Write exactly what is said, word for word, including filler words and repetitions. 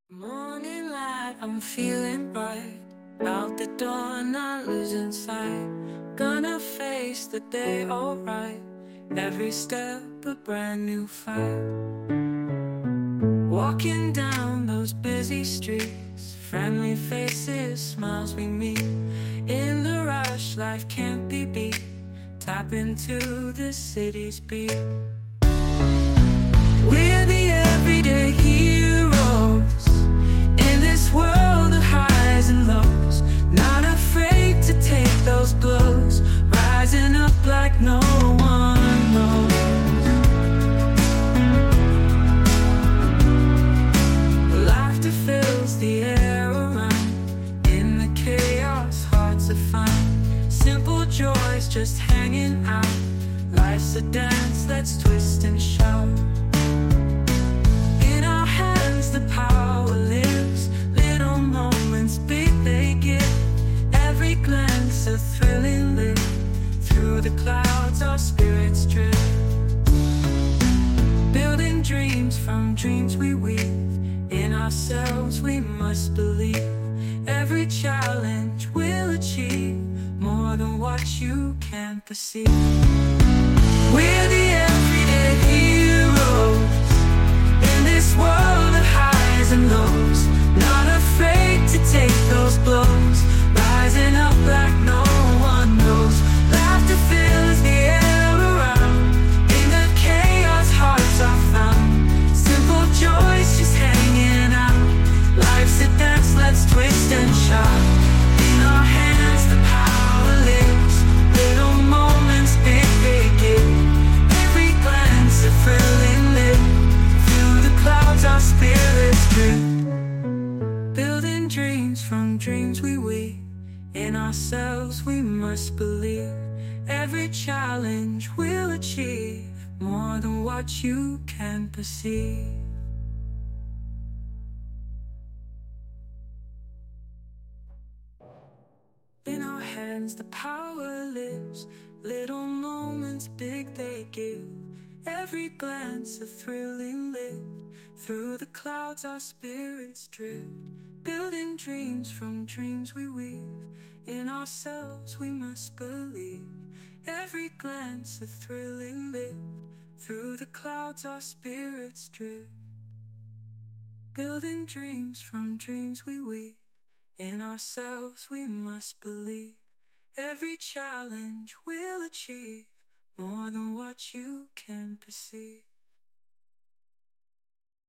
Morning light, I'm feeling bright. Out the door, not losing sight. Gonna face the day alright. Every step a brand new fight. Walking down those busy streets, friendly faces, smiles we meet. In the rush, life can't be beat. Tap into the city's beat. We're the everyday heroes in this world of highs and lows. Not afraid to take those blows, rising up like no one knows. Laughter fills the air around. In the chaos, hearts are fine. Simple joys just hanging out. Life's a dance, let's twist and shout. The power lives, little moments, big they give. Every glance a thrilling lift. Through the clouds our spirits drift. Building dreams from dreams we weave. In ourselves we must believe. Every challenge we'll achieve more than what you can perceive. We're the everyday heroes in this world of highs and lows. Not afraid to take those blows, rising up like no one knows. Laughter fills the air around. In the chaos, hearts are found. Simple joys just hanging out. Life's a dance, let's twist and shout. In our hands the power lives. Little moments, big they give. Every glance a thrilling lift. Clouds our spirits drift. Building dreams from dreams we weave. In ourselves we must believe. Every challenge we'll achieve more than what you can perceive. In our hands the power lives. Little moments, big they give. Every glance a thrilling lift. Through the clouds our spirits drift. Building dreams from dreams we weave. In ourselves we must believe. Every glance a thrilling lift. Through the clouds our spirits drift. Building dreams from dreams we weave. In ourselves we must believe. Every challenge we'll achieve more than what you can perceive.